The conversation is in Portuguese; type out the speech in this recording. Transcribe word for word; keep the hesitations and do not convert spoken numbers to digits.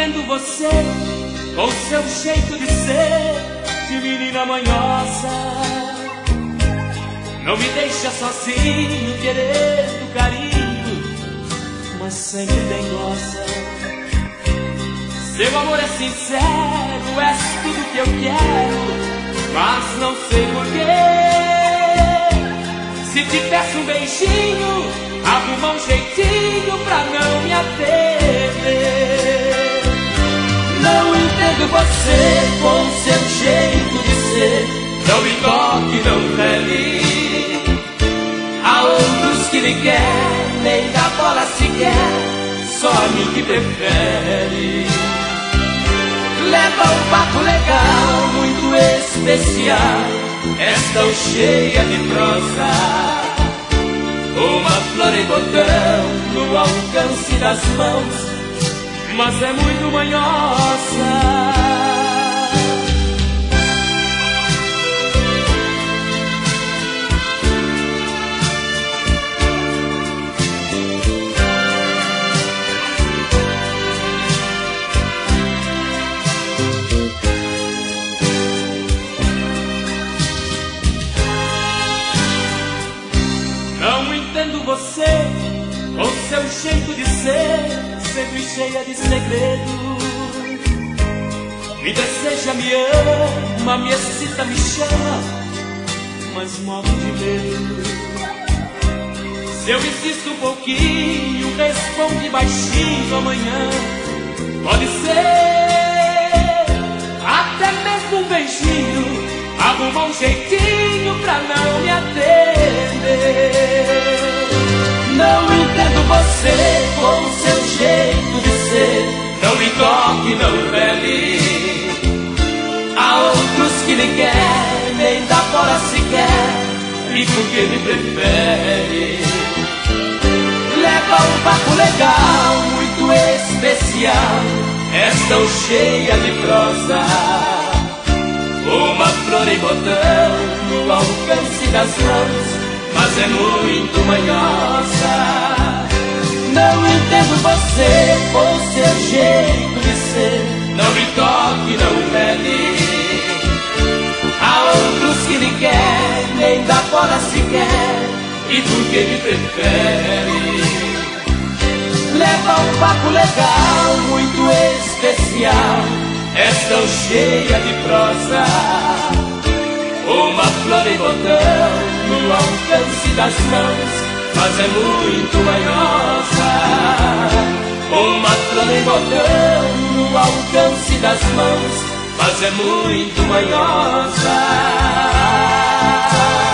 entendo você com seu jeito de ser, de menina manhosa. Não me deixa sozinho, querendo carinho, mas sempre dengosa. Seu amor é sincero, és tudo que eu quero, mas não sei porquê. Se te peço um beijinho, arruma um jeitinho pra não me atender. Não entendo você com seu jeito de ser, não me toque, não rele. Há outros que nem quer, nem dá bola sequer, só a mim que prefere. Leva um papo legal, muito especial, és tão cheia de prosa. Uma flor em botão no alcance das mãos, mas é muito manhosa. Não entendo você com seu jeito de ser, sempre cheia de segredos. Me deseja, me ama, me excita, me chama, mas morre de medo. Se eu insisto um pouquinho, responde baixinho amanhã. Pode ser até mesmo um beijinho, arruma um jeitinho pra não me atender. Não entendo você com seu jeito de ser, não me toque, não rele. Há outros que nem quer, nem dá bola sequer, e porque me prefere. Leva um papo legal, muito especial, és tão cheia de prosa. Uma flor em botão no alcance das mãos, mas é muito manhosa. Não entendo você com seu jeito de ser, não me toque, não rele. Há outros que nem quer, nem dá bola sequer, e porque me prefere. Leva um papo legal, muito especial, és tão cheia de prosa. Uma flor em botão no alcance das mãos, mas é muito manhosa. Uma flor em botão no alcance das mãos, mas é muito manhosa.